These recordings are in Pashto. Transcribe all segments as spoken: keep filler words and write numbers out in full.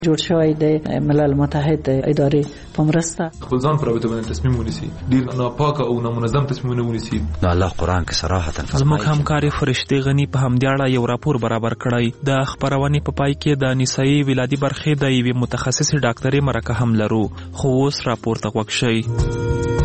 جوړ شوی د ملل متحد ادارې په مرسته خپل ځان پر رابطه باندې تصمیم ونیسي، ډیر ناپاکه او نامنظم تصمیمونه ونیسي. نو الله قرآن کې صراحتا زموږ همکاري فرشتي غنی په همدې اړه یو راپور برابر کړی. د خبرونې په پای کې د نسایي ولادي برخې د یوې متخصصې ډاکټرې مرکه هم لرو، خو اوس راپور ته غوږ شئ.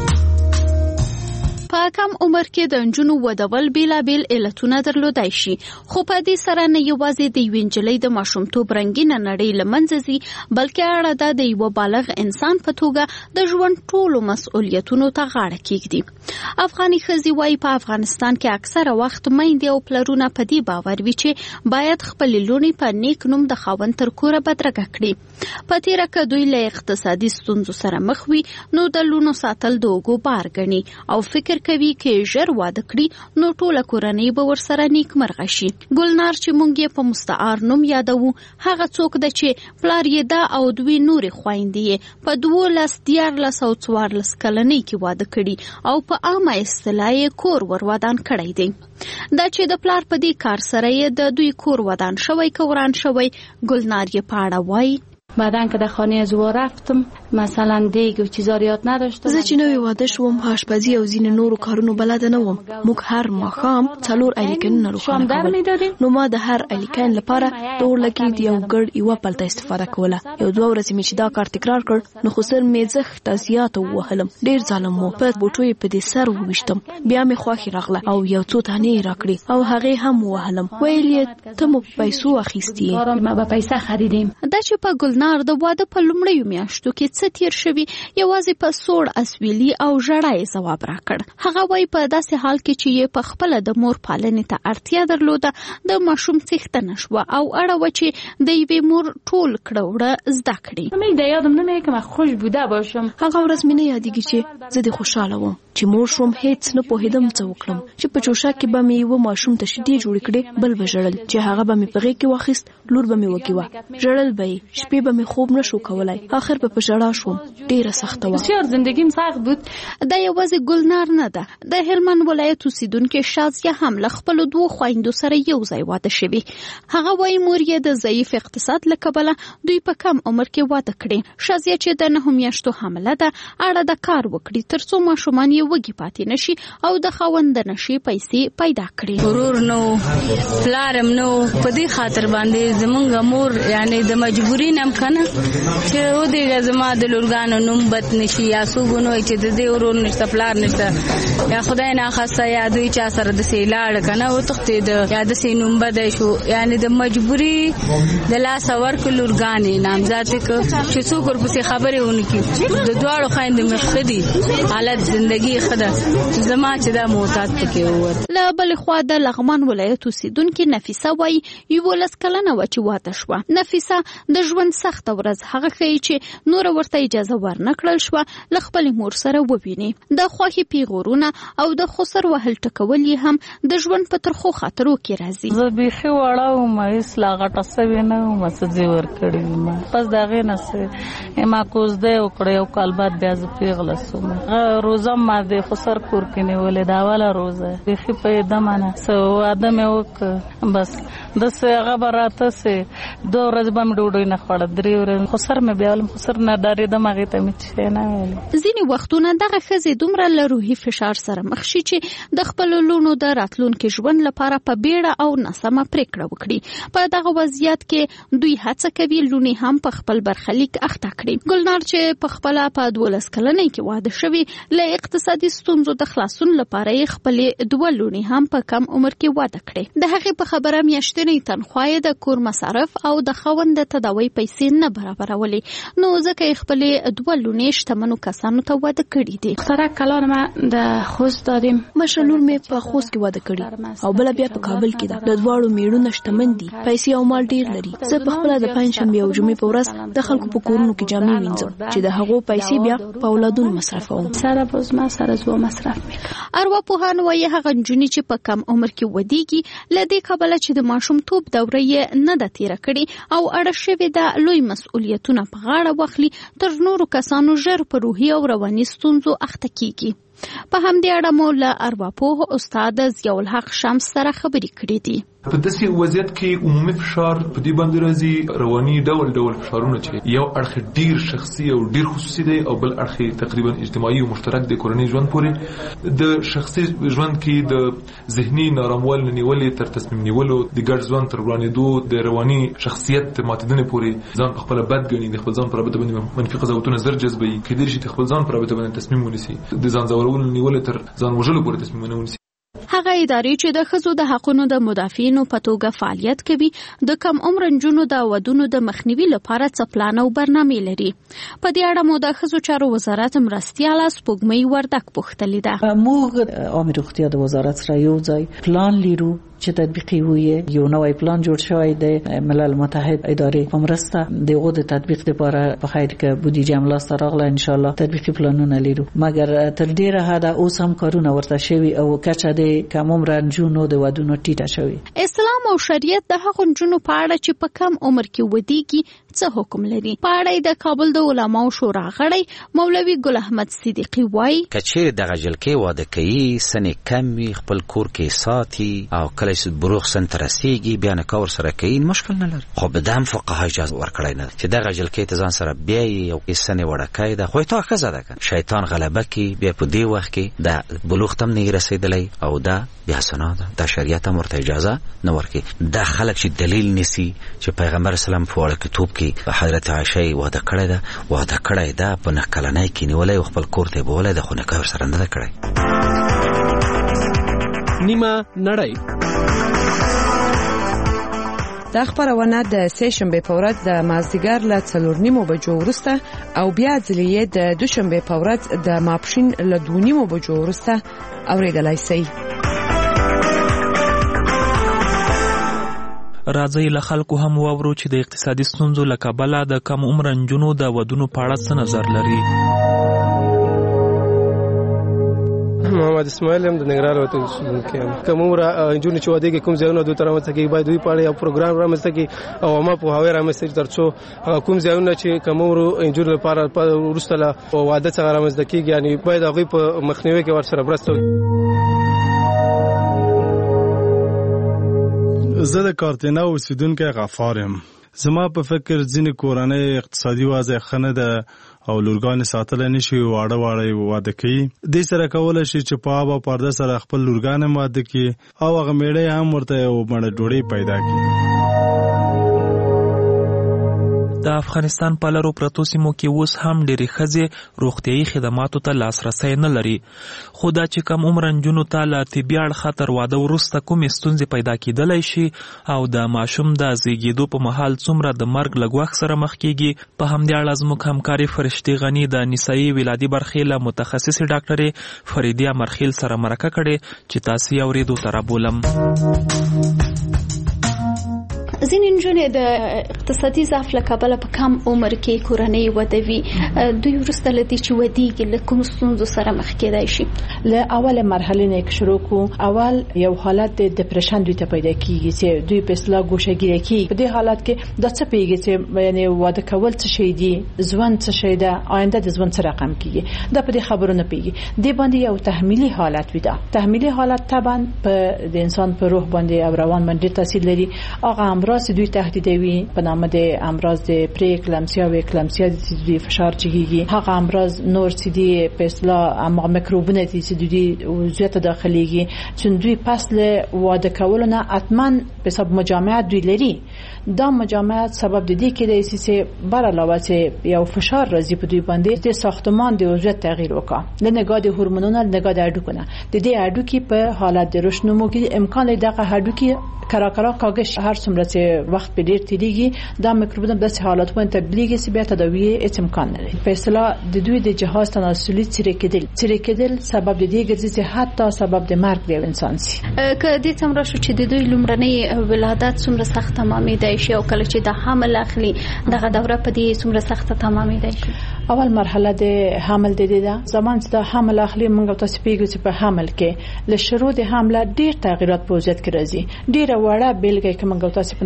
په کم عمر کې د نجونو ودول بیلابیل علتونه درلودای شي، خو په دې سره نه یوازې د یوې نجلۍ د ماشومتوب رنګینه نړۍ له منځه ځي، بلکې اړه ده د یوه بالغ انسان په توګه د ژوند ټولو مسؤلیتونو ته غاړه کېږدي. افغاني ښځې وایي په افغانستان کې اکثره وخت میندې او پلرونه په دې باور وي چې باید خپلې لوڼې په نیک نوم د خاوند تر کوره بدرګه کړي. په تېره که دوی له اقتصادي ستونزو سره مخ وي، نو د لوڼو ساتل د اوږو بار ګڼي او فکر کوي کې ژر واده کړي نو ټوله کورنۍ به ورسره نیکمرغه شي. ګلنار چې مونږ یې په مستعار نوم یادوو، هغه څوک ده چې پلار یې ده او دوی نورې خویندې یې په دولس، دیارلس او څوارلس کلنۍ کې واده کړي او په عامه اصطلاح یې کور ور ودان کړی دی. دا چې د پلار په دې کار سره یې د دوی کور ودان شوی که وران شوی، ګلنار یې په اړه وایي. بعدن که در خانه زوا رفتم مثلا دیگ و چیزا یاد نداشتم. زه چې نوې واده شوم آشپزي او ځینې نورو کارونو بلده نه وم. موږ هر ماښام څلور الیکینونه روښانه کول، نو ما د هر الیکین لپاره د اورلګید یو ګړ یوه پلته استفاده کوله. یو دوه ورځې مې چې دا کار تکرار کړ نو خو سر مې زښته زیاته ووهلم، ډېر ظالم و. په بوټو یې په دې سر وویشتم، بیا مې خوښې راغله او یو څو دانې یې راکړې او هغې هم ووهلم. ویل یې ته مو په پیسو اخیستې یې. ما به پیسه خریدیم. دا چې په ګلنار د واده په لومړیو میاشتو کې څه تیر شوي، یوازې په سوړ اسویلي او ژړا یې ځواب راکړ. هغه وایي په داسې حال کې چې یې په خپله د مور پالنې ته اړتیا درلوده، د ماشوم څښتنه شوه او اړه وه چې د یوې مور ټول کړه وړه زده کړي. مې د یادم نمیاد که من خوش بوده باشم. هغه ورځ مې نه یادېږي چې زه د خوشحاله وم چې مور شوم. هیڅ نه پوهېدم څه وکړم، چې په چوشا کې به مې یوه ماشوم ته شیدې جوړې کړې، بل به ژړل چې هغه به مې په غېږ کې واخیست، لور به مې وږې وه، ژړل به یې، شپې به مې خوب نه شو کولی، آخر به په ژړا شوم. ډېره سخته وه. بسیار زندگیم سخت بود. دا یوازې ګلنار نه ده، د هلمند ولایت اوسیدونکې شازیه هم له خپلو دوو خویندو سره یو ځای واده شوي. هغه وایي مور یې د ضعیف اقتصاد له کبله دوی په کم عمر کې واده کړي. شازیه چې د نهو میاشتو حامله ده، اړه د کار وکړي تر څو ماشومان یې وږي پاتې نشي او د خاوند د نشي پیسې پیدا کړي. ورور نو پلارم نو په دې خاطر باندې زمونږ مور یعنی د مجبوري نم کنه چې و دې زما د لورګانو نوم بد نشي، یا څوګونو چې د دې ورور نشته پلار نشته، یا خدای نه خاصه یا دوی چا سره د سې لاړ کنه و تختې د یا د سې نوم بد شو، یعنی د مجبوري د لاس ورک لورګانې نامزاد ک چې څوک ورپسې خبرې ونکي. د دواړو خویندې مې خدي حالت زندگی خده زما چې دا معتاد پکې ووت. له بلې خوا د لغمان ولایت اوسیدونکې نفیسه وایي یولس کلنه وه چې واده شوه. نفیسه د ژوند سخته ورځ هغه ښیي چې نوره ورته اجازه ورنه کړل شوه له خپلې مور سره وویني. د خوښې پیغورونه او د خسر وهل ټکول یې هم د ژوند په ترخو خاطرو کې راځي. زه بیخي وړه وم، هېڅ لا غټه سوې نه وم، څه ځې ورکړې وم. پس د هغې نه څه ما کوزده یې وکړه، یو کال بعد بیا زه پیغله سوم. هغه روزه ما د خسر کور کې نیولې، د اوله روزه بیخي په یې دمه نه څه واده مې وکړ. بس داسې هغه به راته سې دوه ورځې به مې ډوډۍ نه خوړه، درې ورځې خسر مې بیا ولم، خسر نه ډارېدم، هغې ته مې چې نه ویلې. ځینې وختونه دغه ښځې دومره له روحي فشار سره مخ شي چې د خپلو لوڼو د راتلونکي ژوند لپاره په بیړه او ناسمه پرېکړه وکړي. په دغه وضعیت کې دوی هڅه کوي لوڼې هم په خپل برخلیک اخته کړي. ګلنار چې په خپله په دولس کلنۍ کې واده شوي، له اقتصادي ستونزو د خلاصون لپاره یې خپلې دوه لوڼې هم په کم عمر کې واده کړې. د هغې په خبره میاشتنۍ تنخواه یې د کور مصارف او د خاوند د تداوۍ پیسې نه برابرولې، نو ځکه یې خپلې دوه لوڼې شتمنو کسانو ته واده کړي دي. دخترک کلان ما د خوست دادیم. مشره لور مې په خوست کې واده کړي او بله بیا په کابل کې ده. د دواړو میړونه شتمن دي، پیسې او مال ډیر لري. زه په خپله د پنجشنبې او جمعې په ورځ د خلکو په کورونو کې جامې وینځم چې د هغو پیسې بیا په اولادونو مصرفوم. سره باز ما سره زو مصرف میکنم. ارواپوهان وایي هغه نجونې چې په کم عمر کې ودیږي له دې کبله چې د ماشومتوب دوره یې نه ده تېره کړې او اړه شوې ده لوی مسؤلیتونه په غاړه واخلي، تر نورو کسانو ژر په روحي او رواني ستونزو اخته کیږي. په همدې اړه مو له ارواپوه استاد ضیاء الحق شمس سره خبرې کړې دي. په داسې وضعیت کې عمومي فشار په دې باندې راځي، رواني ډول ډول فشارونه چې یو اړخ ډیر شخصي او ډیر خصوصي دی او بل اړخ تقریبا اجتماعي او مشترک دی کورنۍ ژوند پورې. د شخصي ژوند کې د ذهني ناراموال نیولې تر تصمیم نیولو، د ګډ ژوند تر ورانېدو، د رواني شخصیت ماتېدنې پورې ځان په خپل بد ګڼي، د خپل ځان پر رابطه باندې منفي قضاوتونه زر جذبوي، کېدای شي د خپل ځان پر رابطه باندې تصمیم ونیسي، د ځان ځورولو نیولې تر ځان وژلو پورې تصمیم ونیسي. هغه ادارې چې د ښځو د حقوقو د مدافعینو په توګه فعالیت کوي د کم عمر نجونو د ودونو د مخنیوي لپاره څه پلان او برنامه لري. په دې اړه مو د ښځو چارو وزارت مرستیاله سپوږمۍ وردک پوښتلې ده. موږ عامه روغتیا د وزارت سره یو ځای پلان لرو چې تطبیقي وي. یو نوی پلان جوړ شوی دی ملل متحد ادارې په مرسته دغه د تطبیق لپاره په خیر کې بودیجه ملاسته راغله، ان شاء الله تطبیقي پلانونه لرو. مګر تر ډیره حد اوس هم کارونه ورته شوی او کچه د کم عمر نجونو د ودونو ټیټه شوی. اسلام او شریعت د هغو نجونو په اړه چې په کم عمر کې ودیږي څه حکم لري؟ په اړه د کابل د علماو شورا غړی مولوي ګل احمد صدیقی وایي کچېر دغه جلکې واده کوي سنې کم وي، خپل کور کې ساتي او کله چې بروغ سن ترسيږي بیا نه کور سره کوي مشکل نه لري. خو به دام فقها اجازه ورکړی نه چې دغه جلکې ته ځان سره بیاي او سنې وړکای ده، خو ته ښځه ده، شیطان غلبه کوي، بیا په دې وخت کې د بلوغ تم نه رسیدلی او دا بیا سنا ده، د شریعت هم ورته اجازه نه ورکړي. دا خلک چې دلیل نسی چې پیغمبر اسلام په وړ کتاب کې حضرت عائشه واده کړی ده، واده کړی ده په نه کلنۍ کې نیولې خپل کور ته بوله ده، خو نه کار سره نه کړی. نیمه نړۍ دا خبرونه د سه شنبه په ورځ د مازدیګر له څلور نیمو بجو وروسته او بیا ځلې د دوشنبه په ورځ د ماپښین له دوه نیمو بجو وروسته اوریدلای شئ. راځي له خلکو هم واورو چې د اقتصادي ستونزو له کبله د کم عمر نجونو د ودونو په اړه څه نظر لري. محمد اسماعیل هم د نګران وته کې کوم عمر نجونو چې واده کې کوم ځایونه دوه تر مته کې باید دوی پاړي او پروګرام رامسته کې او ما په هاوی رامسته ترڅو کوم ځایونه چې کوم عمر نجونو لپاره ورسته لا واده څنګه رامسته کېږي، یعنی باید هغه په مخنیوي کې ورسره برسته. زه د کارتینا اوسیدونکو غفار یم. زما په فکر ځینې کورنۍ اقتصادي وضع خنه ده او لورګان ساتل نشي، واړه واړه واده کوي. دې سره کولای شي چې په آب او پرده سره خپل لورګان واده کوي او هغه میړه هم ورته یو مړه ډوډۍ پیدا کړي. د افغانستان په لارو پرتو سیمو کې اوس هم ډېرې ښځې روغتیايي خدماتو ته لاسرسی نه لري، خو دا چې کم عمر نجونو ته له طبي اړخه تر واده وروسته کومې ستونزې پیدا کېدلی شي او د ماشوم د زیږېدو په مهال څومره د مرګ له ګواښ سره مخ کېږي، په همدې اړه زموږ همکارې فرشتې غني د نسایي ولادي برخې له متخصصې ډاکټرې فریدې امرخیل سره مرکه کړې چې تاسې یې اورېدو ته رابولم. ځینې نجونې د اقتصادي ضعف له کبله په کم عمر کې کورنۍ ودوي، دوی وروسته له دې چې ودیږي له کوم ستونزو سره مخ کېدای شي؟ له اوله مرحله نه شروع کو، اول یو حالت د ډیپریشن دوی ته پیدا کیږي چې دوی په اصطلاح ګوشهګیری کیږي. په دې حالت کې د څه پیږي چې یعنی واده کول څه شي دي، ژوند څه شي ده، آینده د ژوند سره رقم کیږي، دا په دې خبرو نه پیږي. دې باندې یو تحمیلي حالت وي. دا تحمیلي حالت طبعا په د انسان په روح باندې او روان باندې تاثیر لري. هغه امراض دوی تهدیدوي په نامه د امراض د پری اکلامسیا او اکلامسیا د دوی فشار چیږي. هغه امراض نور چې دي په اصطلاح هغه میکروبونه دي چې دوی وضعیت داخليږي چې دوی پس له واده کولو نه اتمن په سبب مجامعت دوی لري. دا مجامعت سبب د دې کې د چې بر علاوه چې یو فشار راځي په دوی باندې د ساختمان د وضعیت تغییر وکړي، له نگاه د هورمونونو له نگاه د اډوکونه د دې اډوکی په حالت د رشنمو کې امکان لري دغه اډوکی کرا کرا کاغش هر څومره چې وخت په ډیر تیریږي دا میکروبونه د حالت باندې تبلیغي سی بیا تداوی هیڅ امکان نه لري. په اصطلاح د دوی د جهاز تناسلي چیرې کېدل چیرې کېدل سبب د دې ګرځي چې حتی سبب د مرګ دی انسان سي. که دې څومره شو چې د دوی لومړنۍ ولادت څومره سخت تمامېدای شي او کله چې د حمل اخلي دغه دوره په دې څومره سخت تمامېدای شي؟ اول مرحله د حمل د دې ده زمان چې د حمل اخلي موږ تاسو پیګو چې په حمل کې له شروع د حمله ډیر تغیرات په وضعیت کې راځي. ډیر وړه بیلګه کوم موږ تاسو په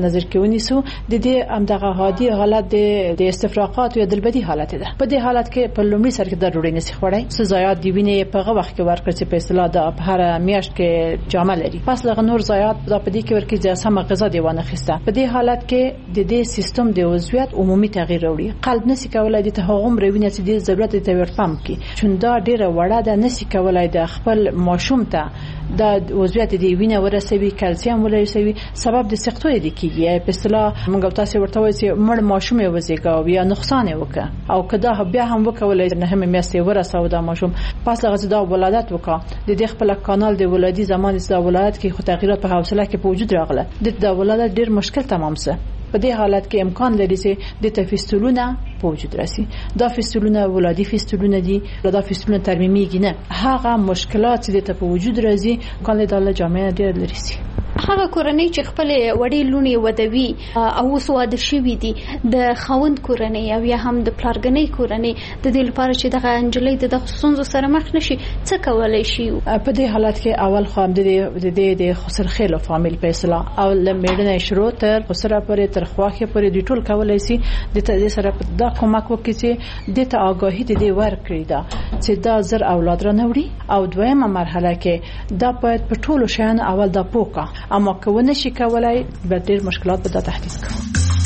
نظر کې ونیسو د دې همدغه هادي حالت د استفراقات او دلبدي حالت ده. په دې حالت کې په لومړي سر کې د ډوډۍ نسی خوړای سزایات دی ویني په هغه وخت کې ورکړ چې په اصطلاح د هر میاشت کې جامه لري. پس لغه نور زایات په دې کې ورکې چې سم غذا دیوانه خسته. په دې حالت کې د دې سیستم د عضویت عمومي تغییر راوړي. قلب نسی کولای د تهاغم روینه چې د ضرورت ته ورپام کی چون دا ډیره وړه ده نسی کولای د خپل ماشوم ته د عضویت دی وینه ورسوي کلسیم ورسوي سبب د سقطو دی کیږي. په اصطلاح موږ تاسو ورته وایي چې مړ ماشوم یې وزګاو یا نقصان وکړه او کدا بیا هم وکولای نه هم میسته ورساو د ماشوم پس لغه دا ولادت وکړه د دې خپل کانال د ولادي زمان د ولادت کې خو تغیرات په حوصله کې په وجود راغله د ولادت ډیر مشکل تمام سه. په دې حالت کې امکان لري چې د تفیستولونه په وجود راسي. دا فیستولونه ولادي فیستولونه دي دا فیستولونه ترمیمیږي نه هغه مشکلات چې د په وجود راځي کله د جامعه ډیر لري سي. هغه کورنۍ چې خپل وړي لونی ودوي او وسواده شوی دي د خوند کورنۍ او یا هم د پلارګنۍ کورنۍ د دې لپاره چې دغه انجلۍ د خصوصو سره مخ نشي څه کولای شي. په دې حالت کې اول خو هم د دې د خسر خېلو فامیل په اصطلاح او لمړنه شروع تر خسر پرې تر خواخه پرې د ټول کولای شي د دې سره دا کومک وکړي چې د ته آگاهی د دې ورکړي دا چې دا زر اولاد را نوړي او دویمه مرحله کې دا باید په ټولو شیان اول دا پوکا اما که ونه شي کولای به ډېر مشکلات به دا تهدید کوي.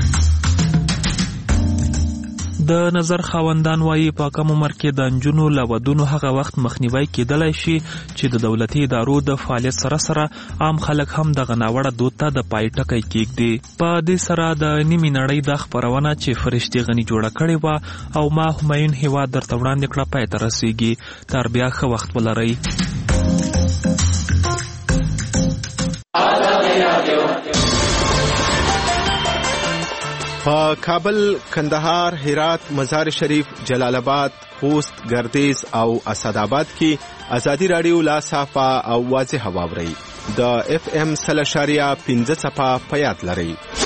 د نظر خاوندان وایي په کم عمر کې د نجونو له ودونو هغه وخت مخنیوي کېدلای شي چې د دولتي ادارو د فعالیت سره سره عام خلک هم د غناوړه دود ته د پای ټکی کېږدي. په دې سره د نیمې نړۍ د خپرونه چې فرشتي غني جوړه کړې وه او ما همایون هیواد درته وړاندې کړه پای ته رسیږي. تر بیا ښه وخت ولرئ. په کابل، کندهار، هرات، مزار شریف، جلال آباد، خوست، گردیز او اسداباد کې ازادي رادیو لا صافه او واضح واوري. د اف ام سل اشاریه پنځه صفه په یاد لرئ.